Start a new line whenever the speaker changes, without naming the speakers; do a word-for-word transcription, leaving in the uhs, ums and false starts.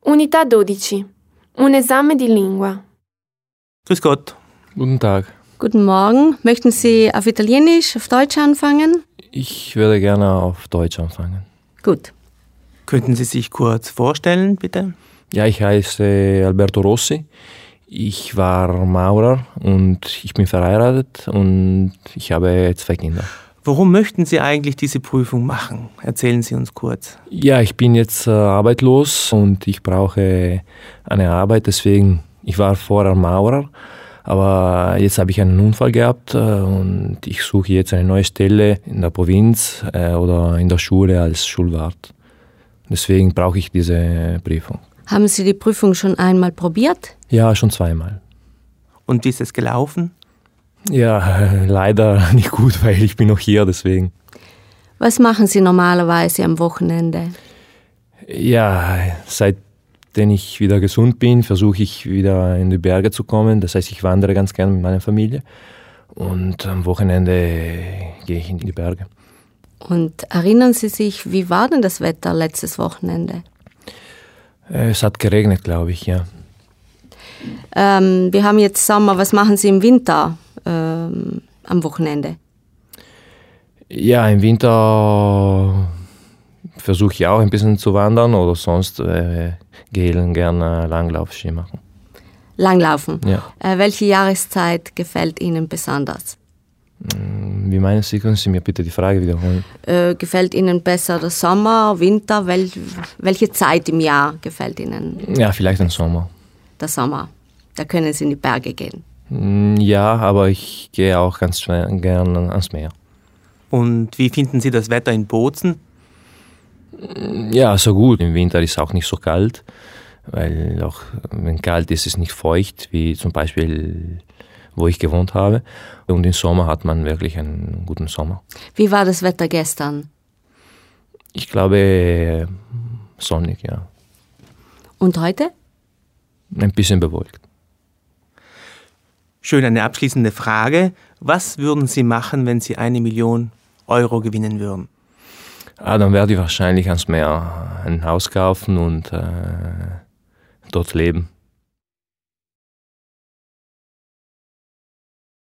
Unità dodici. Un esame di lingua.
Grüß Gott.
Guten Tag.
Guten Morgen. Möchten Sie auf Italienisch, auf Deutsch anfangen?
Ich würde gerne auf Deutsch anfangen.
Gut.
Könnten Sie sich kurz vorstellen, bitte?
Ja, ich heiße Alberto Rossi. Ich war Maurer und ich bin verheiratet und ich habe zwei Kinder.
Warum möchten Sie eigentlich diese Prüfung machen? Erzählen Sie uns kurz.
Ja, ich bin jetzt äh, arbeitslos und ich brauche eine Arbeit, deswegen, ich war vorher Maurer, aber jetzt habe ich einen Unfall gehabt äh, und ich suche jetzt eine neue Stelle in der Provinz äh, oder in der Schule als Schulwart. Deswegen brauche ich diese Prüfung.
Haben Sie die Prüfung schon einmal probiert?
Ja, schon zweimal.
Und wie ist es gelaufen?
Ja, leider nicht gut, weil ich bin noch hier, deswegen.
Was machen Sie normalerweise am Wochenende?
Ja, seitdem ich wieder gesund bin, versuche ich wieder in die Berge zu kommen. Das heißt, ich wandere ganz gerne mit meiner Familie. Und am Wochenende gehe ich in die Berge.
Und erinnern Sie sich, wie war denn das Wetter letztes Wochenende?
Es hat geregnet, glaube ich, ja.
Ähm, wir haben jetzt Sommer, was machen Sie im Winter ähm, am Wochenende?
Ja, im Winter versuche ich auch ein bisschen zu wandern oder sonst äh, gehe gerne Langlaufski machen.
Langlaufen?
Ja.
Äh, welche Jahreszeit gefällt Ihnen besonders?
Wie meinen Sie, können Sie mir bitte die Frage wiederholen?
Äh, gefällt Ihnen besser der Sommer, Winter? Wel- welche Zeit im Jahr gefällt Ihnen?
Ja, vielleicht im Sommer.
Der Sommer. Da können Sie in die Berge gehen.
Ja, aber ich gehe auch ganz gerne ans Meer.
Und wie finden Sie das Wetter in Bozen?
Ja, so gut. Im Winter ist es auch nicht so kalt, weil auch wenn kalt ist, ist es nicht feucht, wie zum Beispiel, wo ich gewohnt habe. Und im Sommer hat man wirklich einen guten Sommer.
Wie war das Wetter gestern?
Ich glaube, sonnig, ja.
Und heute?
Ein bisschen bewölkt.
Schön, eine abschließende Frage. Was würden Sie machen, wenn Sie eine Million Euro gewinnen würden?
Ah, dann werde ich wahrscheinlich ans Meer ein Haus kaufen und äh, dort leben.